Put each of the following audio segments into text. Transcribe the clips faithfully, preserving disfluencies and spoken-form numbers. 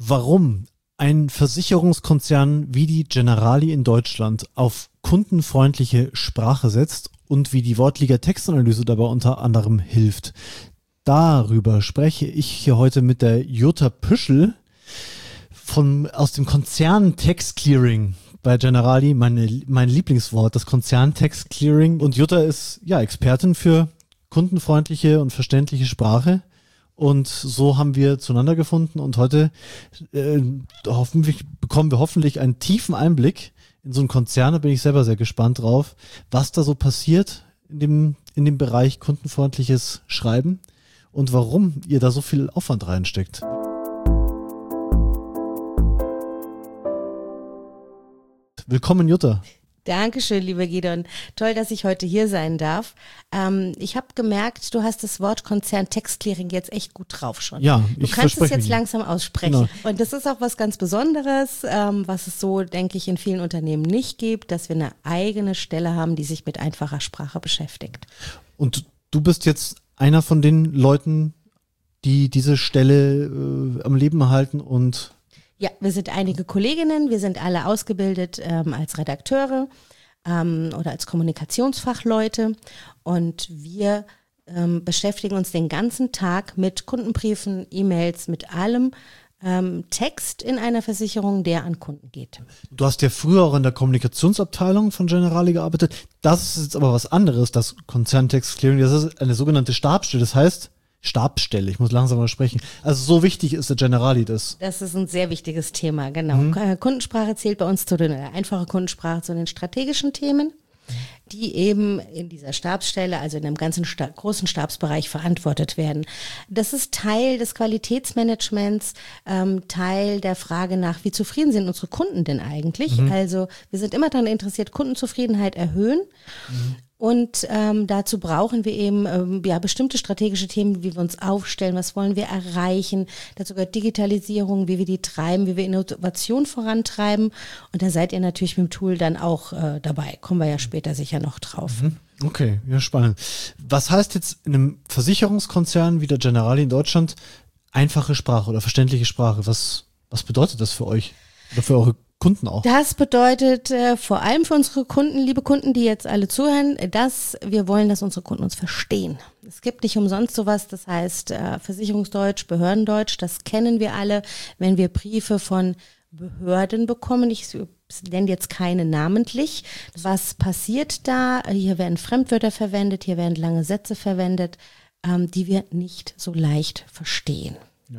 Warum ein Versicherungskonzern wie die Generali in Deutschland auf kundenfreundliche Sprache setzt und wie die Wortliga Textanalyse dabei unter anderem hilft. Darüber spreche ich hier heute mit der Jutta Püschel von, aus dem Konzern Text Clearing bei Generali, meine, mein Lieblingswort, das Konzern Text Clearing. Und Jutta ist ja Expertin für kundenfreundliche und verständliche Sprache. Und so haben wir zueinander gefunden und heute äh, hoffentlich bekommen wir hoffentlich einen tiefen Einblick in so einen Konzern. Da bin ich selber sehr gespannt drauf, was da so passiert in dem, in dem Bereich kundenfreundliches Schreiben und warum ihr da so viel Aufwand reinsteckt. Willkommen, Jutta. Dankeschön, lieber Gideon. Toll, dass ich heute hier sein darf. Ähm, ich habe gemerkt, du hast das Wort Konzern Text Clearing jetzt echt gut drauf schon. Ja, du ich kannst es jetzt mich. langsam aussprechen. Genau. Und das ist auch was ganz Besonderes, ähm, was es so, denke ich, in vielen Unternehmen nicht gibt, dass wir eine eigene Stelle haben, die sich mit einfacher Sprache beschäftigt. Und du bist jetzt einer von den Leuten, die diese Stelle äh, am Leben halten und Ja, wir sind einige Kolleginnen, wir sind alle ausgebildet ähm, als Redakteure ähm, oder als Kommunikationsfachleute und wir ähm, beschäftigen uns den ganzen Tag mit Kundenbriefen, E-Mails, mit allem ähm, Text in einer Versicherung, der an Kunden geht. du hast ja früher auch in der Kommunikationsabteilung von Generali gearbeitet. Das ist jetzt aber was anderes, das Konzern Text Clearing, das ist eine sogenannte Stabsstelle, das heißt Stabsstelle, ich muss langsam mal sprechen. Also so wichtig ist der Generali das. Das ist ein sehr wichtiges Thema, genau. Mhm. Kundensprache zählt bei uns zu den, äh, einfache Kundensprache zu den strategischen Themen, die eben in dieser Stabsstelle, also in einem ganzen Sta- großen Stabsbereich verantwortet werden. Das ist Teil des Qualitätsmanagements, ähm, Teil der Frage nach, wie zufrieden sind unsere Kunden denn eigentlich? Mhm. Also wir sind immer daran interessiert, Kundenzufriedenheit erhöhen. Mhm. Und ähm, dazu brauchen wir eben ähm, ja bestimmte strategische Themen, wie wir uns aufstellen, was wollen wir erreichen. Dazu gehört Digitalisierung, wie wir die treiben, wie wir Innovation vorantreiben. Und da seid ihr natürlich mit dem Tool dann auch äh, dabei. Kommen wir ja später sicher noch drauf. Okay, ja, spannend. Was heißt jetzt in einem Versicherungskonzern wie der Generali in Deutschland einfache Sprache oder verständliche Sprache? Was, was bedeutet das für euch oder für eure Kunden auch? Das bedeutet äh, vor allem für unsere Kunden, liebe Kunden, die jetzt alle zuhören, dass wir wollen, dass unsere Kunden uns verstehen. Es gibt nicht umsonst sowas, das heißt äh, Versicherungsdeutsch, Behördendeutsch, das kennen wir alle, wenn wir Briefe von Behörden bekommen. Ich nenne jetzt keine namentlich. Was passiert da? Hier werden Fremdwörter verwendet, hier werden lange Sätze verwendet, ähm, die wir nicht so leicht verstehen.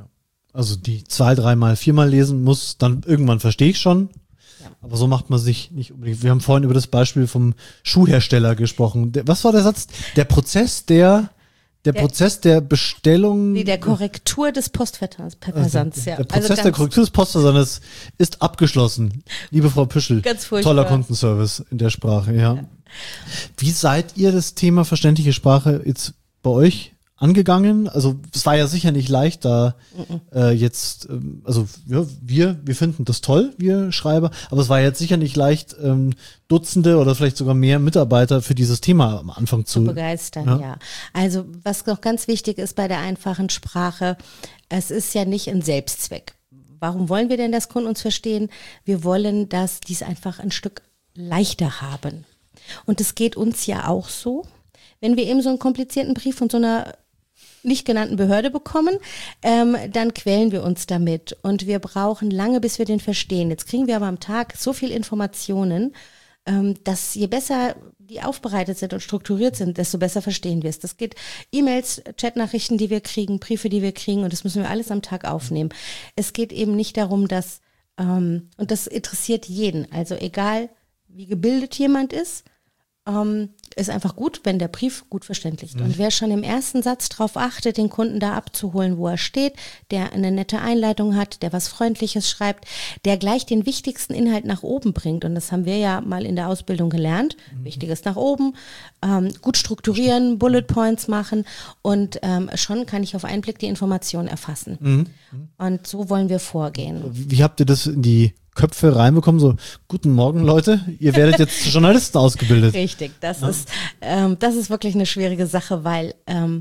Also die zwei, dreimal, viermal lesen muss, dann irgendwann verstehe ich schon. Ja. Aber so macht man sich nicht unbedingt. Wir haben vorhin über das Beispiel vom Schuhhersteller gesprochen. Der, was war der Satz? Der Prozess der, der, der Prozess der Bestellung. Wie der Korrektur des Postversands. Also der, der Prozess also der Korrektur des Postversands ist abgeschlossen. Liebe Frau Püschel. Ganz furchtbar. Toller Kundenservice in der Sprache, ja. ja. Wie seid ihr das Thema verständliche Sprache jetzt bei euch angegangen? Also es war ja sicher nicht leicht, da äh, jetzt, ähm, also ja, wir, wir finden das toll, wir Schreiber, aber es war jetzt sicher nicht leicht, ähm, Dutzende oder vielleicht sogar mehr Mitarbeiter für dieses Thema am Anfang zu, zu begeistern. Ja. ja, also was noch ganz wichtig ist bei der einfachen Sprache, es ist ja nicht ein Selbstzweck. Warum wollen wir denn, dass Kunden uns verstehen? Wir wollen, dass die es einfach ein Stück leichter haben. Und es geht uns ja auch so, wenn wir eben so einen komplizierten Brief von so einer nicht genannten Behörde bekommen, ähm, dann quälen wir uns damit und wir brauchen lange, bis wir den verstehen. Jetzt kriegen wir aber am Tag so viel Informationen, ähm, dass je besser die aufbereitet sind und strukturiert sind, desto besser verstehen wir es. Das geht E-Mails, Chatnachrichten, die wir kriegen, Briefe, die wir kriegen und das müssen wir alles am Tag aufnehmen. Es geht eben nicht darum, dass, ähm, und das interessiert jeden, also egal wie gebildet jemand ist, ähm, ist einfach gut, wenn der Brief gut verständlich ist. Mhm. Und wer schon im ersten Satz darauf achtet, den Kunden da abzuholen, wo er steht, der eine nette Einleitung hat, der was Freundliches schreibt, der gleich den wichtigsten Inhalt nach oben bringt. Und das haben wir ja mal in der Ausbildung gelernt. Mhm. Wichtiges nach oben, ähm, gut strukturieren, Bullet Points machen und ähm, schon kann ich auf einen Blick die Information erfassen. Mhm. Und so wollen wir vorgehen. Wie habt ihr das in die Köpfe reinbekommen, so, guten Morgen Leute, ihr werdet jetzt zu Journalisten ausgebildet. Richtig, das ja. ist ähm, das ist wirklich eine schwierige Sache, weil ähm,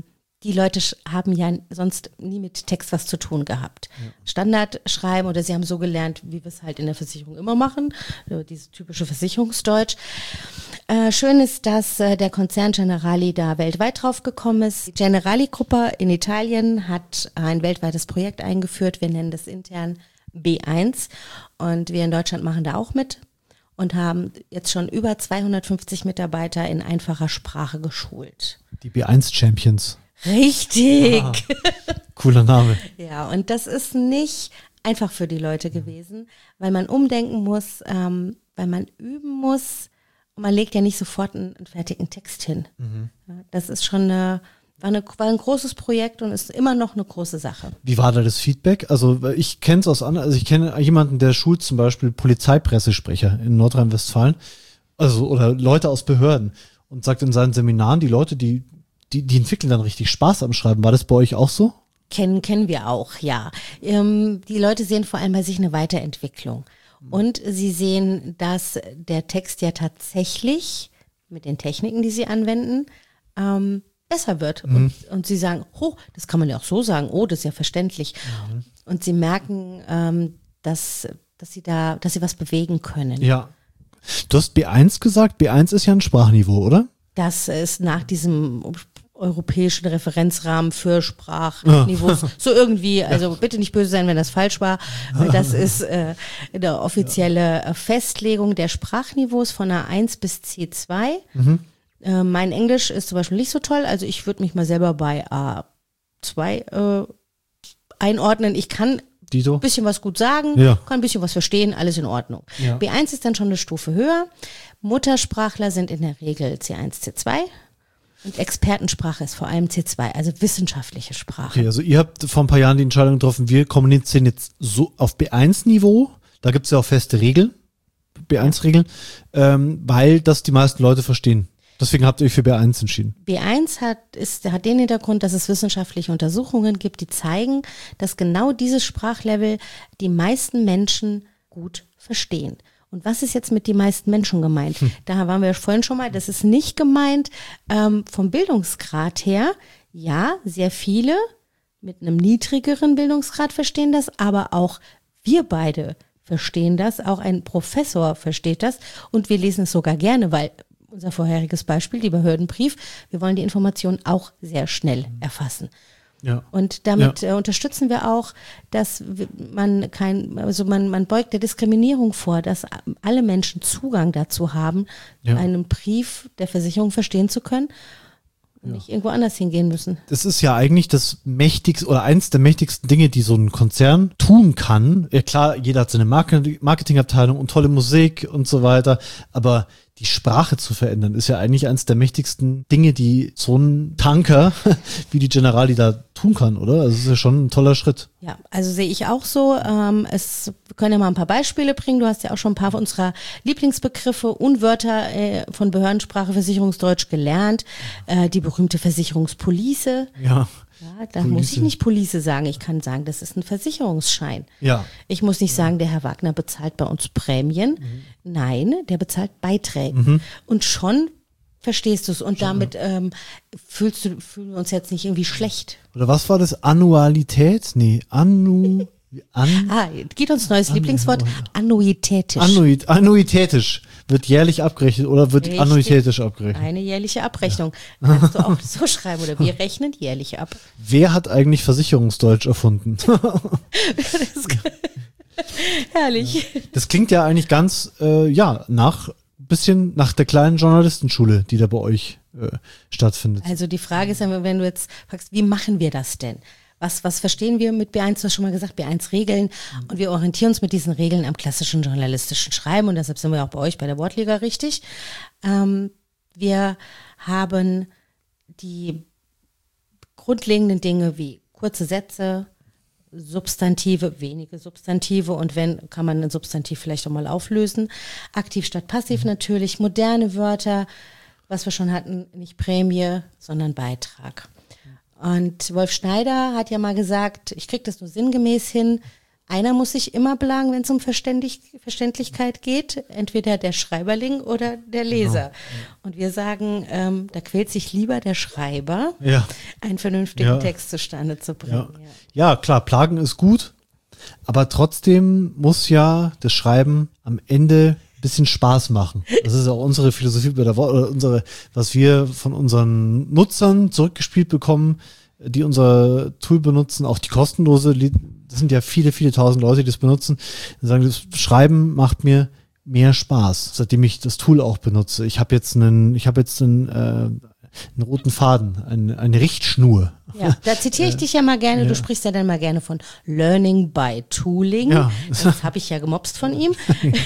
die Leute sch- haben ja sonst nie mit Text was zu tun gehabt. Ja. Standard schreiben oder sie haben so gelernt, wie wir es halt in der Versicherung immer machen, dieses typische Versicherungsdeutsch. Äh, schön ist, dass äh, der Konzern Generali da weltweit drauf gekommen ist. Die Generali-Gruppe in Italien hat ein weltweites Projekt eingeführt. Wir nennen das intern B eins und wir in Deutschland machen da auch mit und haben jetzt schon über zweihundertfünfzig Mitarbeiter in einfacher Sprache geschult. Die B eins Champions. Richtig. Ah, cooler Name. Ja, und das ist nicht einfach für die Leute gewesen, weil man umdenken muss, ähm, weil man üben muss. Und man legt ja nicht sofort einen, einen fertigen Text hin. Mhm. Ja, das ist schon eine war, eine, war ein großes Projekt und ist immer noch eine große Sache. Wie war da das Feedback? Also ich kenne es aus anderen, also ich kenne jemanden, der schult zum Beispiel Polizeipressesprecher in Nordrhein-Westfalen, also oder Leute aus Behörden und sagt in seinen Seminaren, die Leute, die, die, die entwickeln dann richtig Spaß am Schreiben. War das bei euch auch so? Kennen, kennen wir auch, ja. Ähm, die Leute sehen vor allem bei sich eine Weiterentwicklung. Und sie sehen, dass der Text ja tatsächlich mit den Techniken, die sie anwenden, ähm, besser wird. Mhm. Und, und sie sagen, oh, das kann man ja auch so sagen, oh, das ist ja verständlich. Mhm. Und sie merken, ähm, dass, dass sie da, dass sie was bewegen können. Ja. Du hast B eins gesagt, B eins ist ja ein Sprachniveau, oder? Das ist nach diesem europäischen Referenzrahmen für Sprachniveaus. So irgendwie, also bitte nicht böse sein, wenn das falsch war. Das ist äh, eine offizielle Festlegung der Sprachniveaus von A eins bis C zwei. Mhm. Äh, mein Englisch ist zum Beispiel nicht so toll, also ich würde mich mal selber bei A zwei äh, einordnen. Ich kann ein bisschen was gut sagen, ja. kann ein bisschen was verstehen, alles in Ordnung. Ja. B eins ist dann schon eine Stufe höher. Muttersprachler sind in der Regel C eins, C zwei. Und Expertensprache ist vor allem C zwei, also wissenschaftliche Sprache. Okay, also ihr habt vor ein paar Jahren die Entscheidung getroffen, wir kommunizieren jetzt so auf B eins Niveau, da gibt es ja auch feste Regeln, B eins Regeln, ähm, weil das die meisten Leute verstehen. Deswegen habt ihr euch für B eins entschieden. B eins hat, ist, hat den Hintergrund, dass es wissenschaftliche Untersuchungen gibt, die zeigen, dass genau dieses Sprachlevel die meisten Menschen gut verstehen. Und was ist jetzt mit die meisten Menschen gemeint? Hm. Da waren wir vorhin schon mal, das ist nicht gemeint ähm, vom Bildungsgrad her. Ja, sehr viele mit einem niedrigeren Bildungsgrad verstehen das, aber auch wir beide verstehen das, auch ein Professor versteht das und wir lesen es sogar gerne, weil unser vorheriges Beispiel, die Behördenbrief, wir wollen die Informationen auch sehr schnell erfassen. Ja. Und damit ja. äh, unterstützen wir auch, dass man kein, also man, man beugt der Diskriminierung vor, dass alle Menschen Zugang dazu haben, ja. einen Brief der Versicherung verstehen zu können und ja. nicht irgendwo anders hingehen müssen. Das ist ja eigentlich das mächtigste oder eins der mächtigsten Dinge, die so ein Konzern tun kann. Ja klar, jeder hat seine Marketingabteilung und tolle Musik und so weiter, aber die Sprache zu verändern, ist ja eigentlich eines der mächtigsten Dinge, die so ein Tanker wie die Generali da tun kann, oder? Also es ist ja schon ein toller Schritt. Ja, also sehe ich auch so. Ähm, es, wir können ja mal ein paar Beispiele bringen. Du hast ja auch schon ein paar unserer Lieblingsbegriffe und Wörter äh, von Behördensprache, Versicherungsdeutsch gelernt. Äh, die berühmte Versicherungspolice. Ja. Ja, da Police. Muss ich nicht Police sagen. Ich kann sagen, das ist ein Versicherungsschein. Ja. Ich muss nicht sagen, der Herr Wagner bezahlt bei uns Prämien. Mhm. Nein, der bezahlt Beiträge. Mhm. Und schon verstehst du es. Und schon, damit ähm, fühlst du, fühlen wir uns jetzt nicht irgendwie schlecht. Oder was war das? Annualität? Nee, Annu... An, ah, geht uns neues Annu, Lieblingswort. Annuitätisch. Annuit, annuitätisch. Wird jährlich abgerechnet oder wird Richtig. Annuitätisch abgerechnet? Eine jährliche Abrechnung. Ja. Kannst du auch so schreiben oder wir rechnen jährlich ab. Wer hat eigentlich Versicherungsdeutsch erfunden? das, herrlich. Das klingt ja eigentlich ganz, äh, ja, nach bisschen nach der kleinen Journalistenschule, die da bei euch äh, stattfindet. Also die Frage ist ja, wenn du jetzt fragst, wie machen wir das denn? Was, was verstehen wir mit B eins? Du hast schon mal gesagt, B eins Regeln. Und wir orientieren uns mit diesen Regeln am klassischen journalistischen Schreiben. Und deshalb sind wir auch bei euch bei der Wortliga richtig. Ähm, wir haben die grundlegenden Dinge wie kurze Sätze, Substantive, wenige Substantive. Und wenn, kann man ein Substantiv vielleicht auch mal auflösen. Aktiv statt passiv mhm. natürlich. Moderne Wörter, was wir schon hatten, nicht Prämie, sondern Beitrag. Und Wolf Schneider hat ja mal gesagt, ich kriege das nur sinngemäß hin, einer muss sich immer belagen, wenn es um Verständig- Verständlichkeit geht, entweder der Schreiberling oder der Leser. Genau. Und wir sagen, ähm, da quält sich lieber der Schreiber, ja. einen vernünftigen ja. Text zustande zu bringen. Ja. Ja. ja, klar, plagen ist gut, aber trotzdem muss ja das Schreiben am Ende ein bisschen Spaß machen. Das ist auch unsere Philosophie bei der Wort, oder unsere, was wir von unseren Nutzern zurückgespielt bekommen, die unser Tool benutzen, auch die kostenlose, das sind ja viele, viele tausend Leute, die das benutzen, die sagen, das Schreiben macht mir mehr Spaß, seitdem ich das Tool auch benutze. Ich habe jetzt einen, ich habe jetzt einen, äh, einen roten Faden, eine, eine Richtschnur. Ja, da zitiere ich dich ja mal gerne, ja. du sprichst ja dann mal gerne von Learning by Tooling. Ja. Das habe ich ja gemobst von ihm.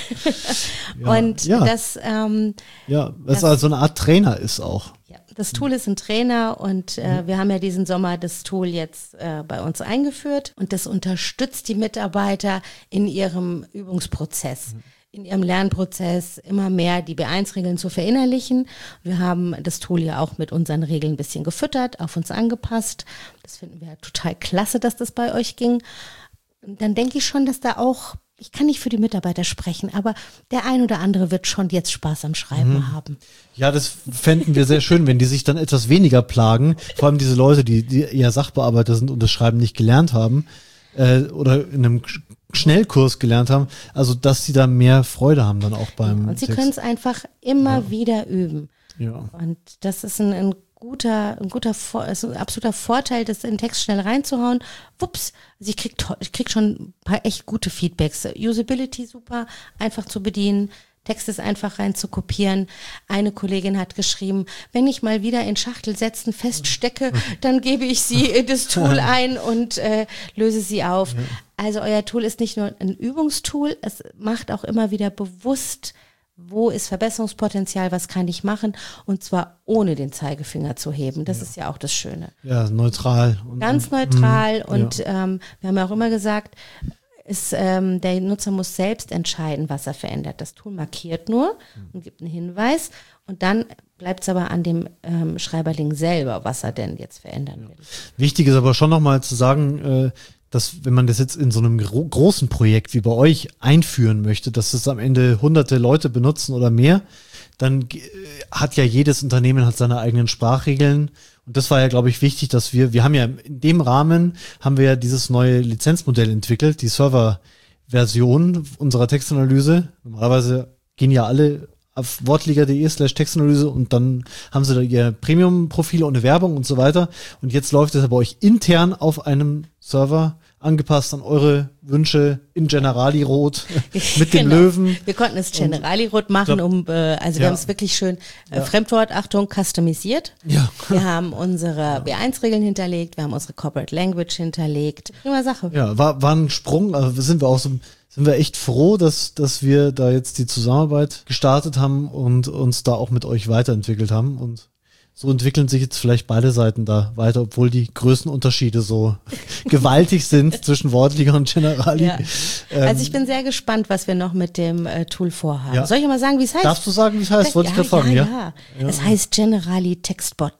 ja. Und ja. das, ähm, ja, das, das also eine Art Trainer ist auch. Das Tool ist ein Trainer und äh, wir haben ja diesen Sommer das Tool jetzt äh, bei uns eingeführt und das unterstützt die Mitarbeiter in ihrem Übungsprozess, mhm. in ihrem Lernprozess immer mehr die B eins Regeln zu verinnerlichen. Wir haben das Tool ja auch mit unseren Regeln ein bisschen gefüttert, auf uns angepasst. Das finden wir total klasse, dass das bei euch ging. Und dann denke ich schon, dass da auch, ich kann nicht für die Mitarbeiter sprechen, aber der ein oder andere wird schon jetzt Spaß am Schreiben mhm. haben. Ja, das fänden wir sehr schön, wenn die sich dann etwas weniger plagen. Vor allem diese Leute, die, die eher Sachbearbeiter sind und das Schreiben nicht gelernt haben äh, oder in einem Schnellkurs gelernt haben. Also, dass sie da mehr Freude haben dann auch beim ja, und sie Text. können es einfach immer ja. wieder üben. Ja. Und das ist ein, ein guter, ein guter, also ein absoluter Vorteil, das in den Text schnell reinzuhauen. Wups, also ich krieg, ich krieg schon ein paar echt gute Feedbacks. Usability super, einfach zu bedienen. Text ist einfach rein zu kopieren. Eine Kollegin hat geschrieben, wenn ich mal wieder in Schachtelsätzen feststecke, dann gebe ich sie in das Tool ein und äh, löse sie auf. Ja. Also euer Tool ist nicht nur ein Übungstool, es macht auch immer wieder bewusst, wo ist Verbesserungspotenzial, was kann ich machen und zwar ohne den Zeigefinger zu heben. Das ja. ist ja auch das Schöne. Ja, neutral. Und, Ganz neutral mh, und ja. ähm, wir haben ja auch immer gesagt, ist, ähm, der Nutzer muss selbst entscheiden, was er verändert. Das Tool markiert nur und gibt einen Hinweis und dann bleibt es aber an dem ähm, Schreiberling selber, was er denn jetzt verändern will. Wichtig ist aber schon nochmal zu sagen, äh, dass wenn man das jetzt in so einem gro- großen Projekt wie bei euch einführen möchte, dass das am Ende hunderte Leute benutzen oder mehr, dann äh, hat ja jedes Unternehmen hat seine eigenen Sprachregeln. Und das war ja, glaube ich, wichtig, dass wir, wir haben ja in dem Rahmen, haben wir ja dieses neue Lizenzmodell entwickelt, die Server-Version unserer Textanalyse. Normalerweise gehen ja alle auf wortliga.de slash Textanalyse und dann haben sie da ihr Premium-Profile ohne Werbung und so weiter. Und jetzt läuft es ja bei euch intern auf einem Server, angepasst an eure Wünsche in Generali-Rot mit dem genau. Löwen. Wir konnten es Generali-Rot machen, um, äh, also wir ja. haben es wirklich schön, äh, ja. Fremdwort, Achtung, customisiert. Ja. Wir haben unsere ja. B eins Regeln hinterlegt, wir haben unsere Corporate Language hinterlegt. Prima Sache. Ja, war, war ein Sprung, also sind wir auch so, sind wir echt froh, dass, dass wir da jetzt die Zusammenarbeit gestartet haben und uns da auch mit euch weiterentwickelt haben und so entwickeln sich jetzt vielleicht beide Seiten da weiter, obwohl die Größenunterschiede so gewaltig sind zwischen Wortliga und Generali. Ja. Ähm, also ich bin sehr gespannt, was wir noch mit dem äh, Tool vorhaben. Ja. Soll ich mal sagen, wie es heißt? Darfst du sagen, wie es heißt? Wollte ja, ich gerade fragen, ja, ja? Ja, ja. Es heißt Generali Textbot.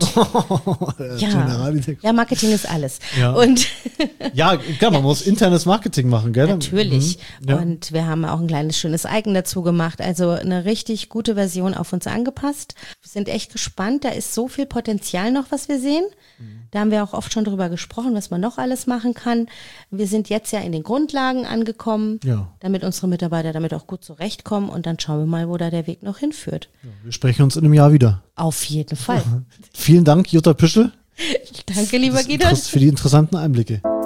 ja. Generali Textbot. Ja, Marketing ist alles. Ja, und ja klar, man ja. muss internes Marketing machen, gell? Natürlich. Mhm. Ja. Und wir haben auch ein kleines schönes Icon dazu gemacht. Also eine richtig gute Version auf uns angepasst. Wir sind echt gespannt. Da ist so viel Potenzial noch, was wir sehen. Mhm. Da haben wir auch oft schon drüber gesprochen, was man noch alles machen kann. Wir sind jetzt ja in den Grundlagen angekommen, ja. damit unsere Mitarbeiter damit auch gut zurechtkommen und dann schauen wir mal, wo da der Weg noch hinführt. Ja, wir sprechen uns in einem Jahr wieder. Auf jeden Fall. Vielen Dank, Jutta Püschel. Danke, lieber Guido. Für die interessanten Einblicke.